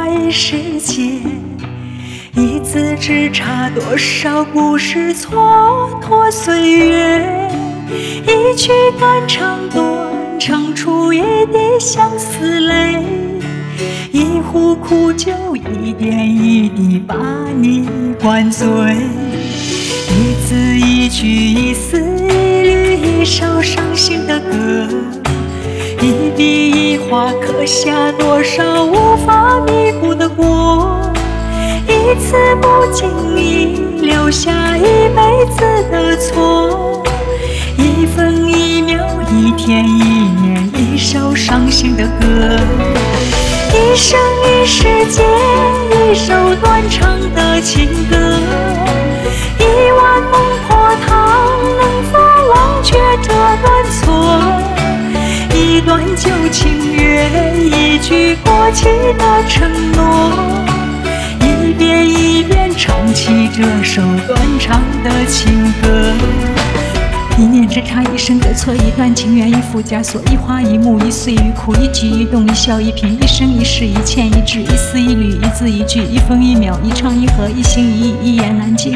一世间，一字之差，多少故事蹉跎岁月。一曲肝肠断，唱出一滴相思泪。一壶苦酒，一点一滴把你灌醉。一字一句，一丝一缕，一首伤心的歌。一笔一画，刻下多少无法弥补的过。一次不经意，留下一辈子的错。一分一秒，一天一年，一首伤心的歌。一生一世间，一首断肠的情歌。一碗孟婆汤，能否忘却这段错？一段旧情缘，一句过期的承诺。一遍一遍唱起这首断肠的情歌。一念之差，一生的错，一段情缘，一副枷锁，一花一木，一岁一哭，一举一动，一笑一颦，一生一世，一欠一掷，一丝一缕，一字一句，一分一秒，一唱一和，一心一意，一言难尽。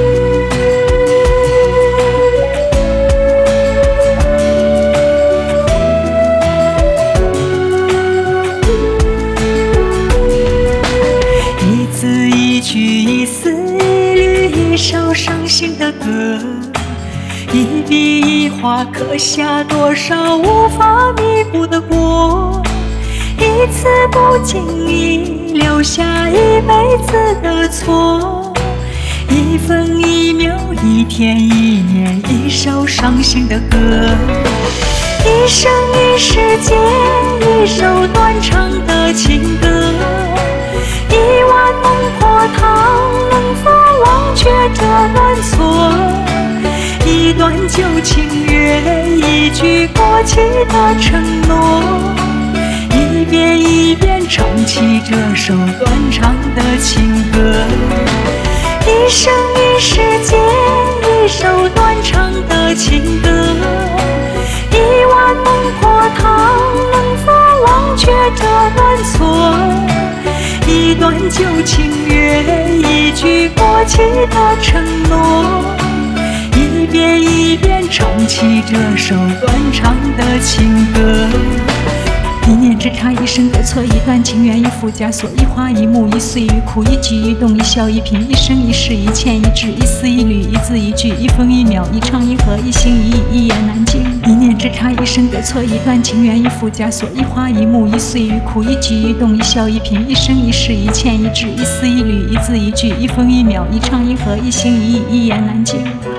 一字一句，一丝一缕，一首伤心的歌。一笔一画，刻下多少无法弥补的过。一次不经意，留下一辈子的错。一分一秒，一天一年，一首伤心的歌。一生一世间，一首断肠的情歌。一碗孟婆汤，能否忘却这段错？一段旧情缘，一句过期的承诺。一遍一遍唱起这首断肠的情歌。一生一世间，一首断肠的情歌。一碗孟婆汤，能否忘却这段错？一段旧情缘，一句过期的承诺。一遍一遍唱起这首断肠的情歌。一念之差，一生的错，一段情缘，一副枷锁，一花一木，一岁一哭，一举一动，一笑一颦，一生一世，一欠一掷，一丝一缕，一字一句，一分一秒，一唱一和，一心一意，一言难尽。一念之差，一生的错，一段情缘，一副枷锁，一花一木，一岁一哭，一举一动，一笑一颦，一生一世，一欠一掷，一丝一缕，一字一句，一分一秒，一唱一和，一心一意，一言难尽。